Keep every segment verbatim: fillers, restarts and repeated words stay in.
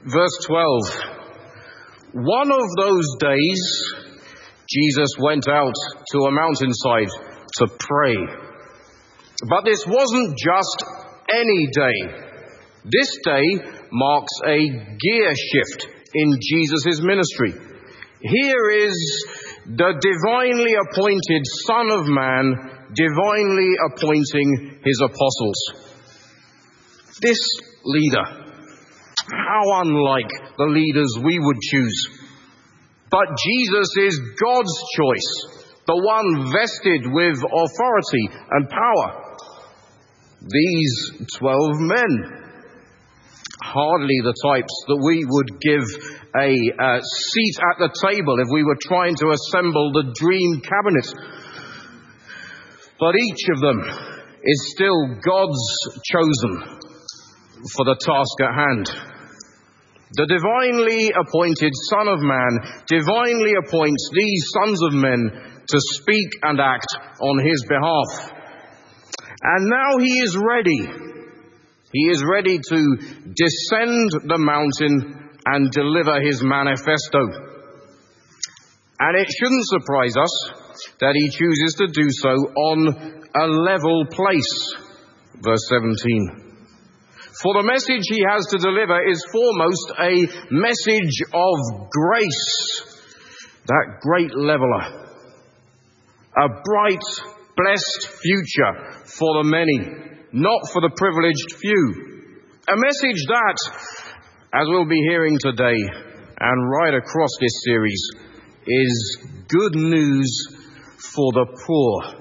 Verse twelve. One of those days, Jesus went out to a mountainside to pray. But this wasn't just any day. This day marks a gear shift in Jesus' ministry. Here is the divinely appointed Son of Man, divinely appointing his apostles. This leader, how unlike the leaders we would choose. But Jesus is God's choice, the one vested with authority and power. These twelve men, hardly the types that we would give a uh, seat at the table if we were trying to assemble the dream cabinet. But each of them is still God's chosen for the task at hand. The divinely appointed Son of Man divinely appoints these sons of men to speak and act on his behalf. And now he is ready. He is ready to descend the mountain and deliver his manifesto. And it shouldn't surprise us that he chooses to do so on a level place. Verse seventeen. For the message he has to deliver is foremost a message of grace, that great leveler. A bright, blessed future for the many, not for the privileged few. A message that, as we'll be hearing today and right across this series, is good news for the poor.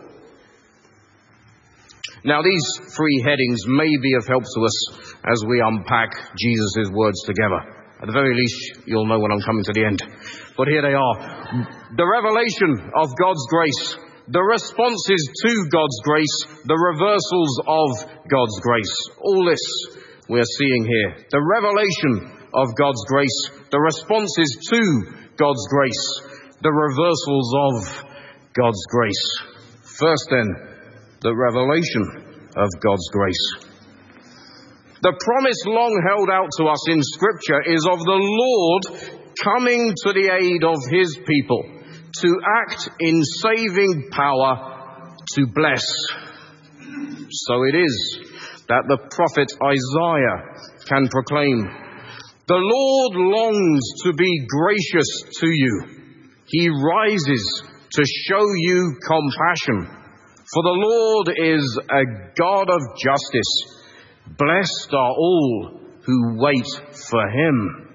Now, these three headings may be of help to us as we unpack Jesus' words together. At the very least, you'll know when I'm coming to the end. But here they are. The revelation of God's grace, the responses to God's grace, the reversals of God's grace. All this we're seeing here. The revelation of God's grace, the responses to God's grace, the reversals of God's grace. First then, the revelation of God's grace. The promise long held out to us in Scripture is of the Lord coming to the aid of his people, to act in saving power, to bless. So it is that the prophet Isaiah can proclaim, the Lord longs to be gracious to you. He rises to show you compassion. For the Lord is a God of justice. Blessed are all who wait for him.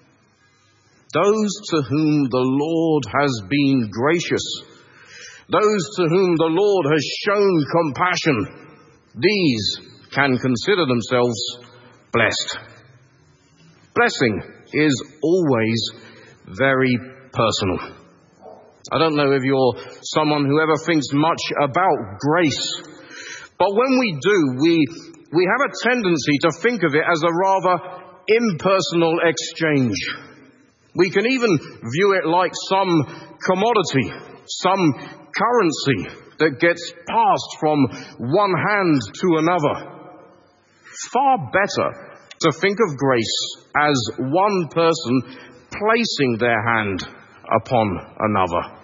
Those to whom the Lord has been gracious, those to whom the Lord has shown compassion, these can consider themselves blessed. Blessing is always very personal. I don't know if you're someone who ever thinks much about grace, but when we do, we we have a tendency to think of it as a rather impersonal exchange. We can even view it like some commodity, some currency that gets passed from one hand to another. Far better to think of grace as one person placing their hand upon another.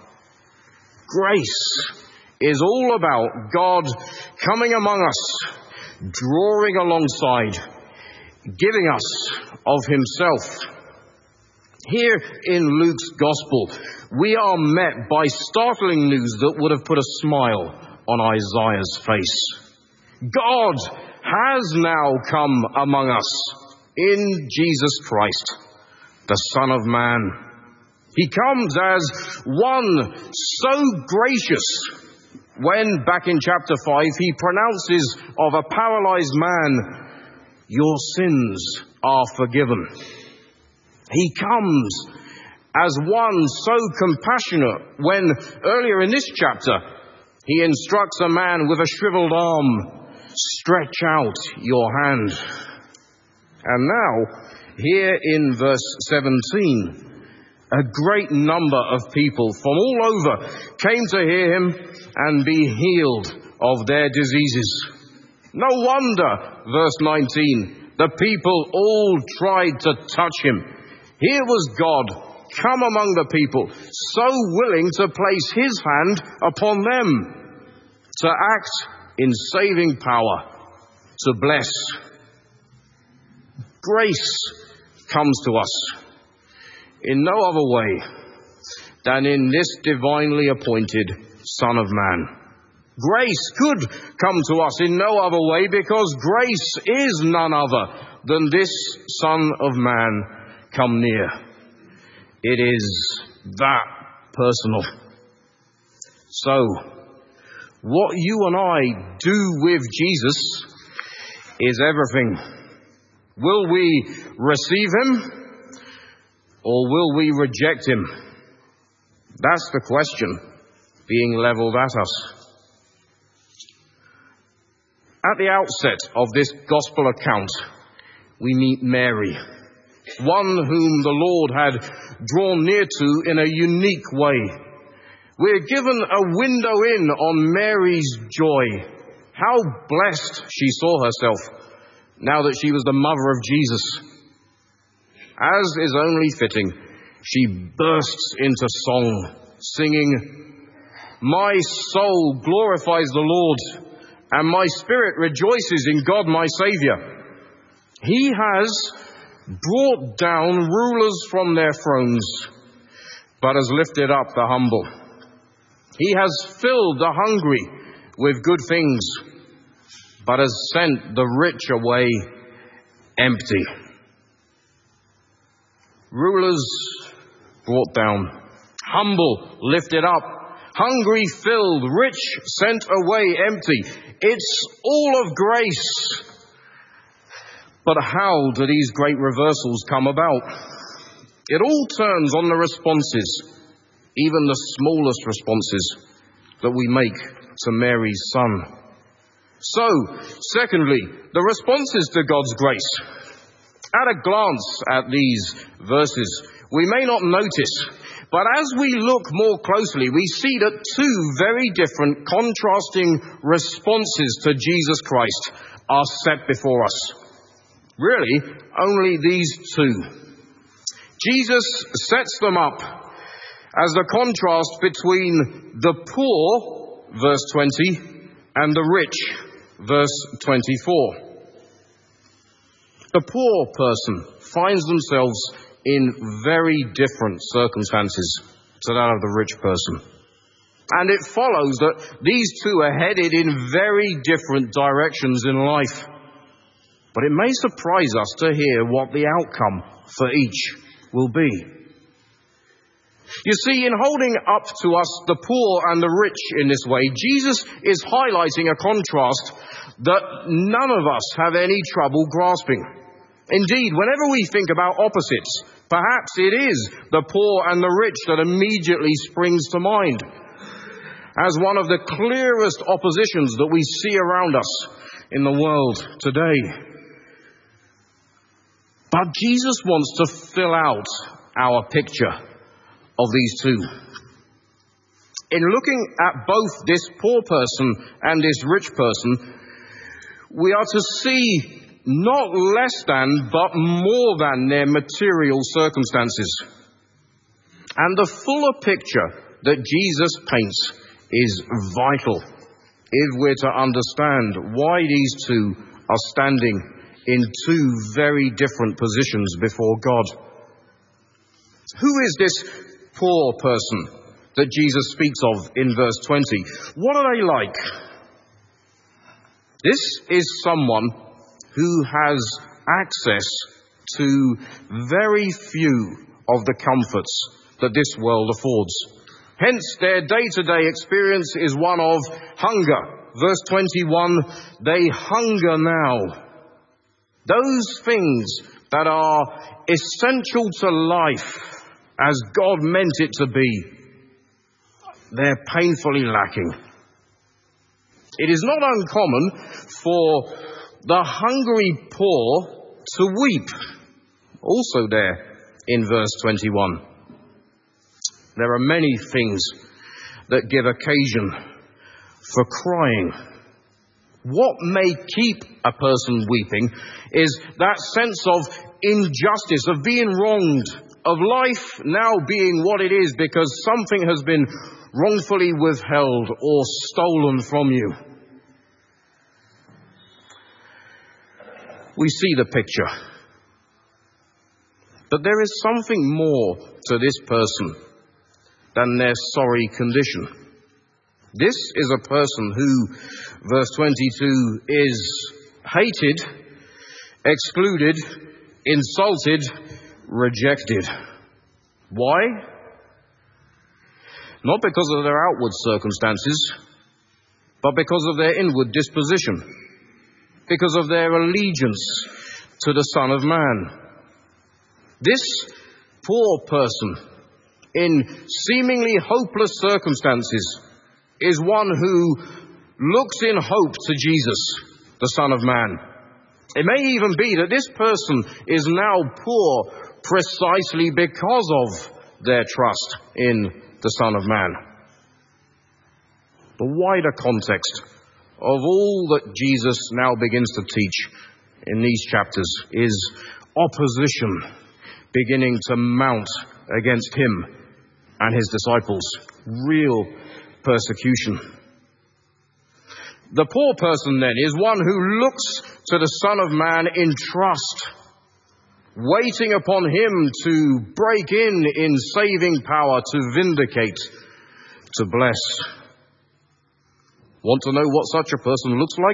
Grace is all about God coming among us, drawing alongside, giving us of himself. Here in Luke's Gospel, we are met by startling news that would have put a smile on Isaiah's face. God has now come among us in Jesus Christ, the Son of Man. He comes as one so gracious when, back in chapter five, he pronounces of a paralyzed man, your sins are forgiven. He comes as one so compassionate when, earlier in this chapter, he instructs a man with a shriveled arm, stretch out your hand. And now, here in verse seventeen, a great number of people from all over came to hear him and be healed of their diseases. No wonder, verse nineteen, The people all tried to touch him. Here was God, come among the people, so willing to place his hand upon them, to act in saving power, to bless. Grace comes to us in no other way than in this divinely appointed Son of Man. Grace could come to us in no other way because grace is none other than this Son of Man come near. It is that personal. So, what you and I do with Jesus is everything. Will we receive him or will we reject him? That's the question being leveled at us. At the outset of this gospel account, we meet Mary, one whom the Lord had drawn near to in a unique way. We're given a window in on Mary's joy. How blessed she saw herself now that she was the mother of Jesus. As is only fitting, she bursts into song, singing, "My soul glorifies the Lord, and my spirit rejoices in God my Saviour. He has brought down rulers from their thrones, but has lifted up the humble. He has filled the hungry with good things, but has sent the rich away empty." Rulers brought down, humble lifted up, hungry filled, rich sent away empty. It's all of grace. But how do these great reversals come about? It all turns on the responses, even the smallest responses that we make to Mary's son. So, secondly, the responses to God's grace. At a glance at these verses, we may not notice, but as we look more closely, we see that two very different, contrasting responses to Jesus Christ are set before us. Really, only these two. Jesus sets them up as the contrast between the poor, verse twenty, and the rich, verse twenty-four. The poor person finds themselves in very different circumstances to that of the rich person. And it follows that these two are headed in very different directions in life. But it may surprise us to hear what the outcome for each will be. You see, in holding up to us the poor and the rich in this way, Jesus is highlighting a contrast that none of us have any trouble grasping. Indeed, whenever we think about opposites, perhaps it is the poor and the rich that immediately springs to mind as one of the clearest oppositions that we see around us in the world today. But Jesus wants to fill out our picture of these two. In looking at both this poor person and this rich person, we are to see not less than, but more than their material circumstances. And the fuller picture that Jesus paints is vital if we're to understand why these two are standing in two very different positions before God. Who is this poor person that Jesus speaks of in verse twenty? What are they like? This is someone who has access to very few of the comforts that this world affords. Hence, their day-to-day experience is one of hunger. Verse twenty-one, they hunger now. Those things that are essential to life as God meant it to be, they're painfully lacking. It is not uncommon for the hungry poor to weep. Also there in verse twenty-one. There are many things that give occasion for crying. What may keep a person weeping is that sense of injustice, of being wronged, of life now being what it is because something has been wrongfully withheld or stolen from you. We see the picture. But there is something more to this person than their sorry condition. This is a person who, verse twenty-two, is hated, excluded, insulted, rejected. Why? Not because of their outward circumstances, but because of their inward disposition, because of their allegiance to the Son of Man. This poor person, in seemingly hopeless circumstances, is one who looks in hope to Jesus, the Son of Man. It may even be that this person is now poor precisely because of their trust in the Son of Man. The wider context of all that Jesus now begins to teach in these chapters is opposition beginning to mount against him and his disciples. Real persecution. The poor person then is one who looks to the Son of Man in trust, waiting upon him to break in in saving power, to vindicate, to bless. Want to know what such a person looks like?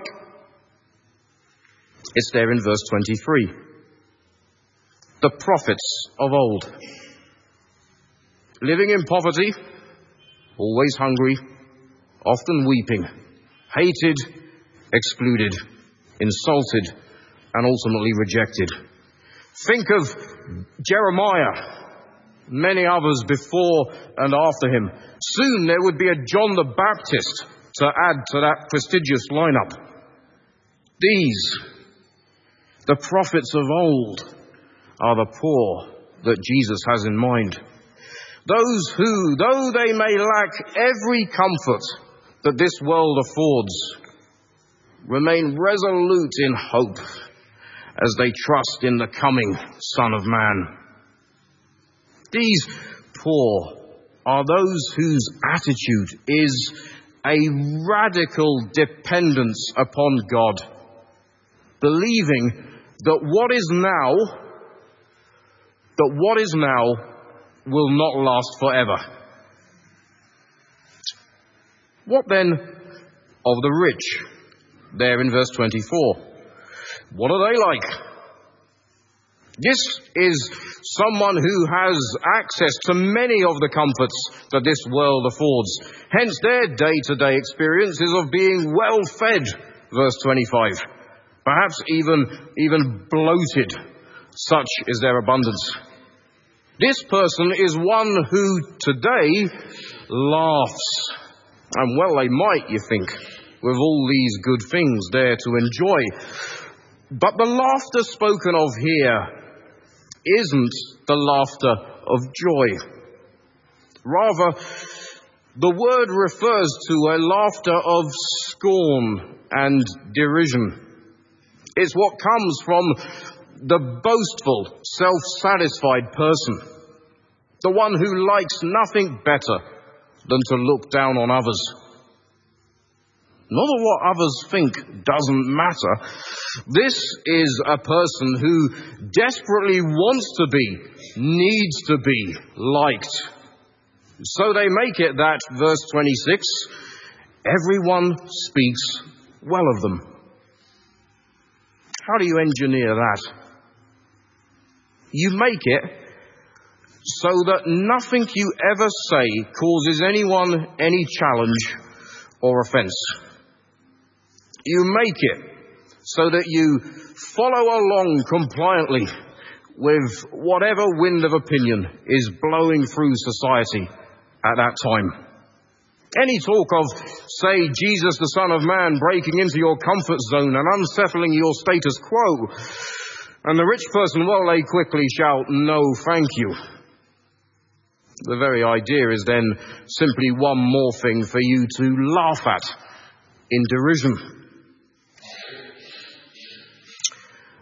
It's there in verse twenty-three. The prophets of old. Living in poverty, always hungry, often weeping, hated, excluded, insulted, and ultimately rejected. Think of Jeremiah, many others before and after him. Soon there would be a John the Baptist to add to that prestigious lineup. These, the prophets of old, are the poor that Jesus has in mind. Those who, though they may lack every comfort that this world affords, remain resolute in hope as they trust in the coming Son of Man. These poor are those whose attitude is a radical dependence upon God, believing that what is now, that what is now will not last forever. What then of the rich? There in verse twenty-four. What are they like? This is someone who has access to many of the comforts that this world affords. Hence their day-to-day experience is of being well fed, verse twenty-five. Perhaps even, even bloated. Such is their abundance. This person is one who today laughs. And well they might, you think, with all these good things there to enjoy. But the laughter spoken of here isn't the laughter of joy. Rather, the word refers to a laughter of scorn and derision. It's what comes from the boastful, self-satisfied person, the one who likes nothing better than to look down on others. Not that what others think doesn't matter. This is a person who desperately wants to be, needs to be liked. So they make it that, verse twenty-six, everyone speaks well of them. How do you engineer that? You make it so that nothing you ever say causes anyone any challenge or offense. You make it so that you follow along compliantly with whatever wind of opinion is blowing through society at that time. Any talk of, say, Jesus the Son of Man breaking into your comfort zone and unsettling your status quo, and the rich person, well, they quickly shout, no, thank you. The very idea is then simply one more thing for you to laugh at in derision.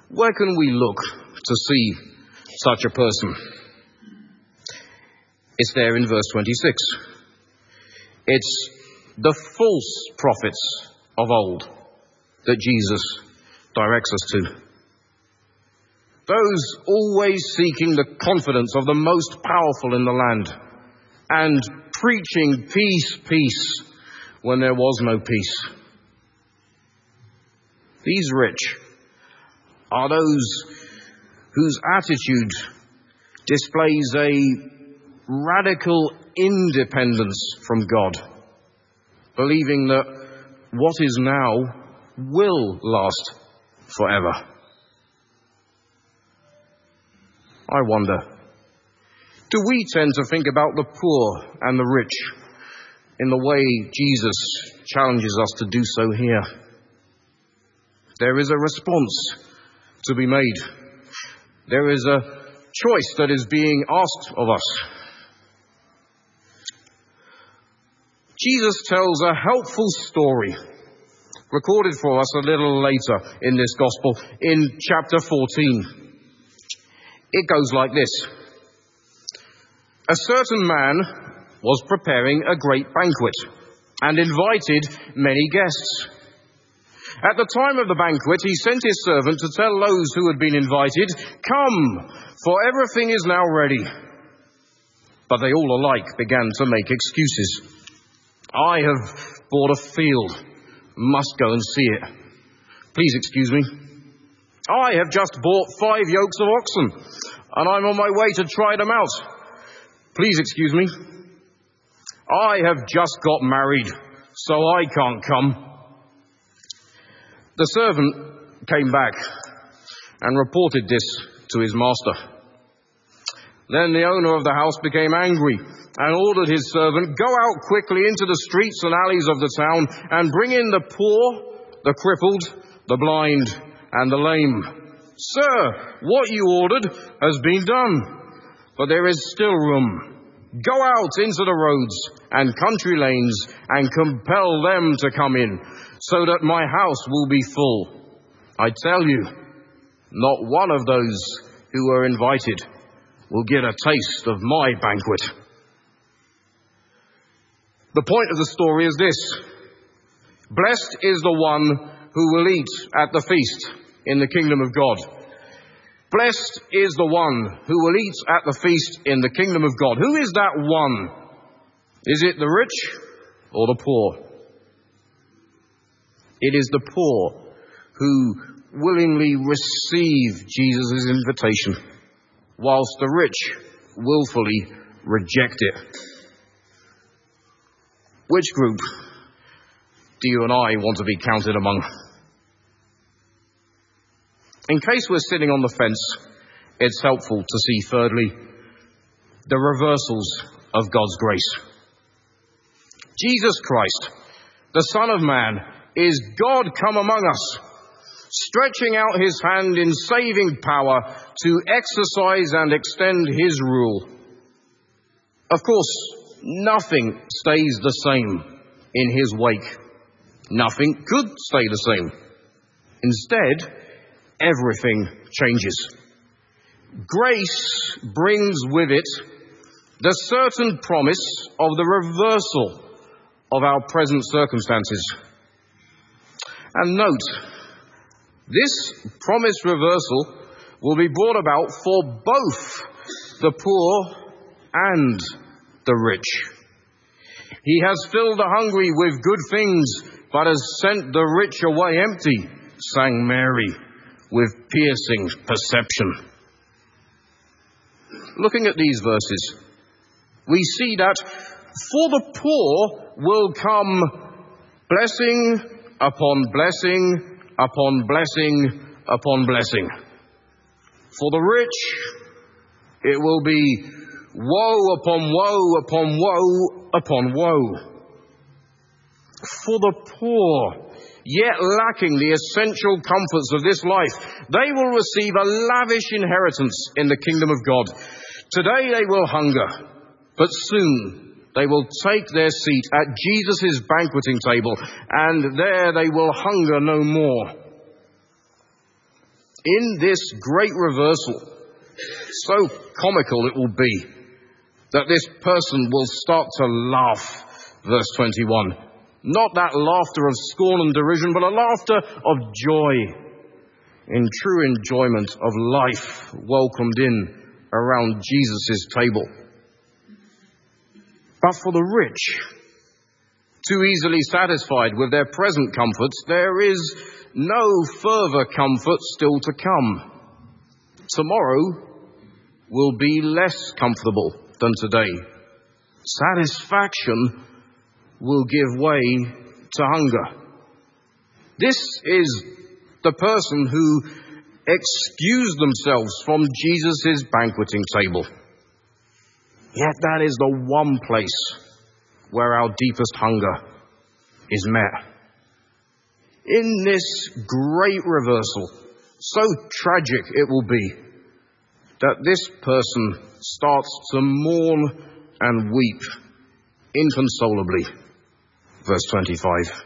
Where can we look to see such a person? It's there in verse twenty-six. It's the false prophets of old that Jesus directs us to. Those always seeking the confidence of the most powerful in the land and preaching peace, peace, when there was no peace. These rich are those whose attitude displays a radical independence from God, believing that what is now will last forever. I wonder, do we tend to think about the poor and the rich in the way Jesus challenges us to do so here? There is a response to be made. There is a choice that is being asked of us. Jesus tells a helpful story, recorded for us a little later in this gospel, in chapter fourteen. It goes like this. A certain man was preparing a great banquet and invited many guests. At the time of the banquet, he sent his servant to tell those who had been invited, "Come, for everything is now ready." But they all alike began to make excuses. "I have bought a field, must go and see it. Please excuse me. I have just bought five yokes of oxen, and I'm on my way to try them out. Please excuse me. I have just got married, so I can't come." The servant came back and reported this to his master. Then the owner of the house became angry and ordered his servant, "Go out quickly into the streets and alleys of the town and bring in the poor, the crippled, the blind, and the lame. Sir, what you ordered has been done, but there is still room. Go out into the roads and country lanes and compel them to come in, so that my house will be full. I tell you, not one of those who were invited will get a taste of my banquet." The point of the story is this: blessed is the one who will eat at the feast in the kingdom of God. Blessed is the one who will eat at the feast in the kingdom of God. Who is that one? Is it the rich or the poor? It is the poor who willingly receive Jesus' invitation, whilst the rich willfully reject it. Which group do you and I want to be counted among? In case we're sitting on the fence, it's helpful to see, thirdly, the reversals of God's grace. Jesus Christ, the Son of Man, is God come among us, stretching out his hand in saving power to exercise and extend his rule. Of course, nothing stays the same in his wake. Nothing could stay the same. Instead, everything changes. Grace brings with it the certain promise of the reversal of our present circumstances. And note, this promised reversal will be brought about for both the poor and the rich. He has filled the hungry with good things, but has sent the rich away empty, sang Mary with piercing perception. Looking at these verses, we see that for the poor will come blessing upon blessing upon blessing upon blessing. For the rich, it will be woe upon woe upon woe upon woe. For the poor, yet lacking the essential comforts of this life, they will receive a lavish inheritance in the kingdom of God. Today they will hunger, but soon they will take their seat at Jesus' banqueting table, and there they will hunger no more. In this great reversal, so comical it will be that this person will start to laugh, verse twenty-one. Not that laughter of scorn and derision, but a laughter of joy, in true enjoyment of life, welcomed in around Jesus' table. But for the rich, too easily satisfied with their present comforts, there is no further comfort still to come. Tomorrow will be less comfortable than today. Satisfaction will give way to hunger. This is the person who excused themselves from Jesus' banqueting table. Yet that is the one place where our deepest hunger is met. In this great reversal, so tragic it will be, that this person starts to mourn and weep inconsolably. Verse twenty-five.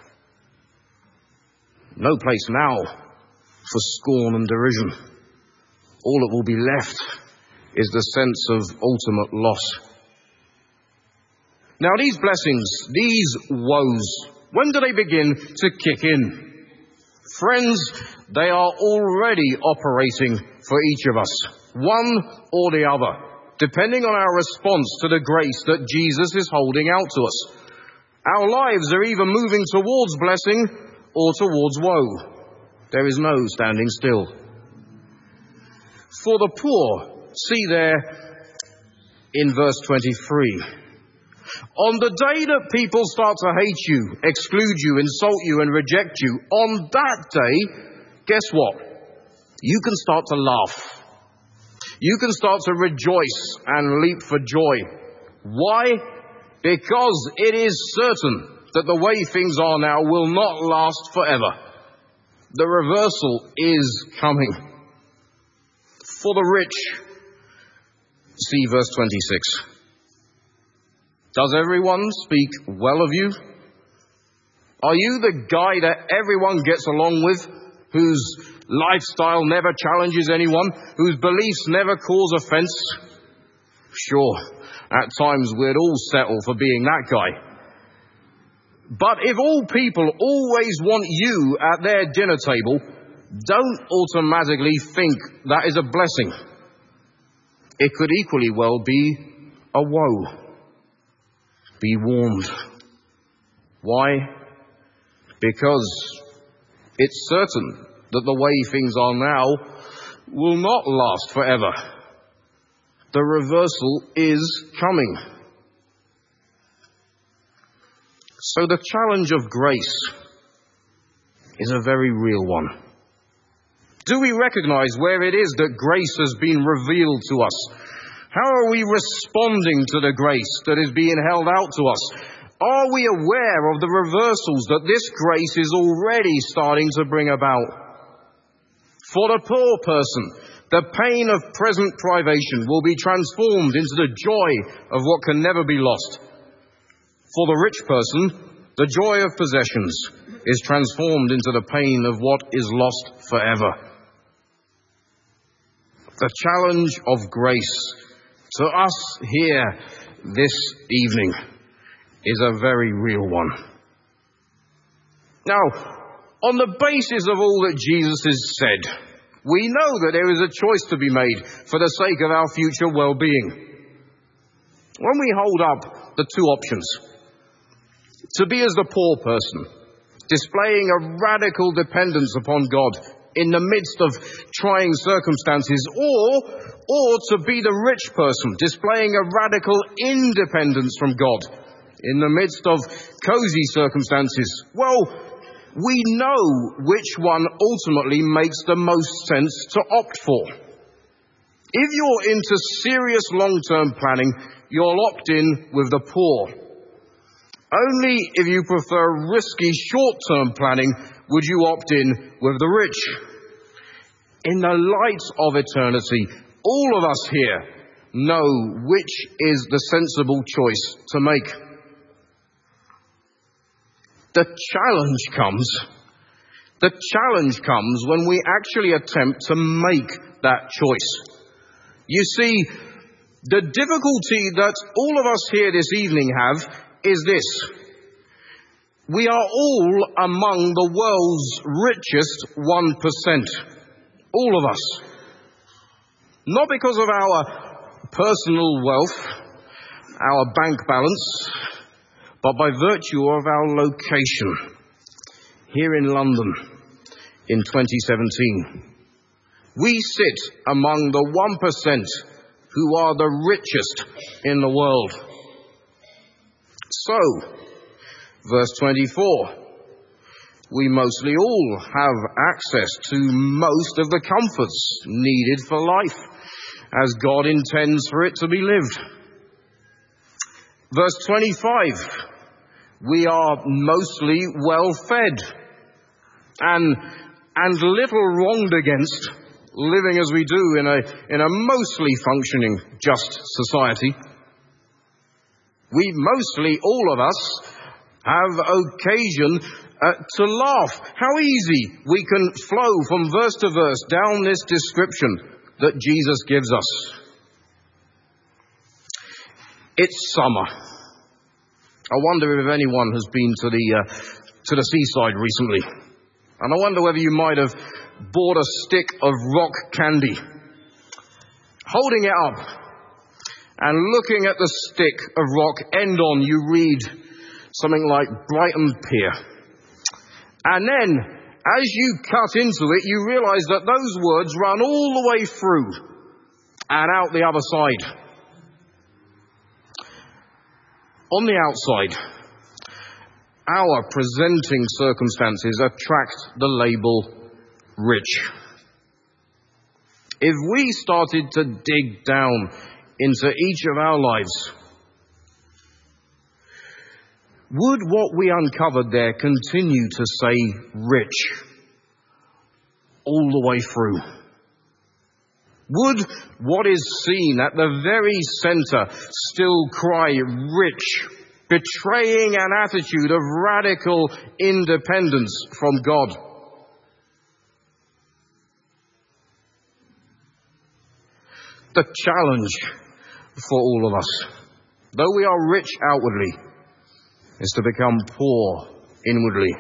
No place now for scorn and derision. All that will be left is the sense of ultimate loss. Now these blessings, these woes, when do they begin to kick in? Friends, they are already operating for each of us, one or the other, depending on our response to the grace that Jesus is holding out to us. Our lives are either moving towards blessing or towards woe. There is no standing still. For the poor, see there in verse twenty-three, on the day that people start to hate you, exclude you, insult you, and reject you, on that day, guess what? You can start to laugh. You can start to rejoice and leap for joy. Why? Because it is certain that the way things are now will not last forever. The reversal is coming. For the rich, see verse twenty-six. Does everyone speak well of you? Are you the guy that everyone gets along with, whose lifestyle never challenges anyone, whose beliefs never cause offense? Sure, at times we'd all settle for being that guy. But if all people always want you at their dinner table, don't automatically think that is a blessing. It could equally well be a woe. Be warned. Why? Because it's certain that the way things are now will not last forever. The reversal is coming. So the challenge of grace is a very real one. Do we recognize where it is that grace has been revealed to us? How are we responding to the grace that is being held out to us? Are we aware of the reversals that this grace is already starting to bring about? For the poor person, the pain of present privation will be transformed into the joy of what can never be lost. For the rich person, the joy of possessions is transformed into the pain of what is lost forever. The challenge of grace to us here this evening is a very real one. Now, on the basis of all that Jesus has said, we know that there is a choice to be made for the sake of our future well-being. When we hold up the two options, to be as the poor person, displaying a radical dependence upon God in the midst of trying circumstances, or, or to be the rich person, displaying a radical independence from God in the midst of cozy circumstances, well, we know which one ultimately makes the most sense to opt for. If you're into serious long-term planning, you'll opt in with the poor. Only if you prefer risky short-term planning would you opt in with the rich. In the light of eternity, all of us here know which is the sensible choice to make. The challenge comes The challenge comes when we actually attempt to make that choice. You see, the difficulty that all of us here this evening have is this. We are all among the world's richest one percent. All of us. Not because of our personal wealth, our bank balance, but by virtue of our location. Here in London in twenty seventeen. We sit among the one percent who are the richest in the world. So, verse twenty-four, we mostly all have access to most of the comforts needed for life, as God intends for it to be lived. Verse twenty-five, we are mostly well fed and, and little wronged against, living as we do in a, in a mostly functioning just society. We mostly, all of us, have occasion uh, to laugh. How easy we can flow from verse to verse down this description that Jesus gives us. It's summer. I wonder if anyone has been to the uh, to the seaside recently. And I wonder whether you might have bought a stick of rock candy. Holding it up and looking at the stick of rock end on, you read something like Brighton Pier. And then, as you cut into it, you realize that those words run all the way through and out the other side. On the outside, our presenting circumstances attract the label rich. If we started to dig down into each of our lives, would what we uncovered there continue to say rich all the way through? Would what is seen at the very center still cry rich, betraying an attitude of radical independence from God? The challenge for all of us, though we are rich outwardly, is to become poor inwardly.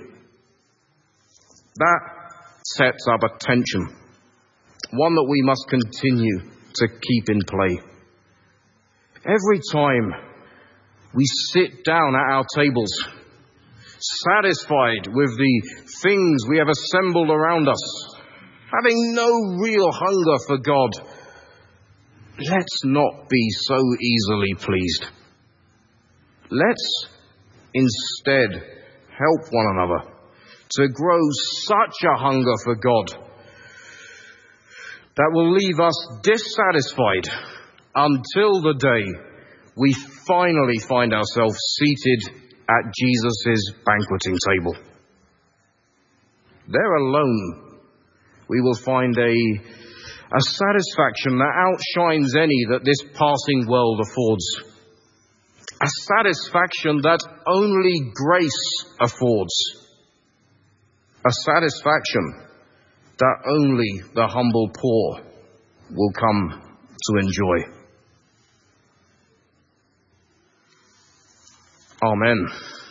That sets up a tension, one that we must continue to keep in play. Every time we sit down at our tables, satisfied with the things we have assembled around us, having no real hunger for God, let's not be so easily pleased. Let's instead help one another to grow such a hunger for God that will leave us dissatisfied until the day we finally find ourselves seated at Jesus' banqueting table. There alone we will find a, a satisfaction that outshines any that this passing world affords. A satisfaction that only grace affords. A satisfaction that only the humble poor will come to enjoy. Amen.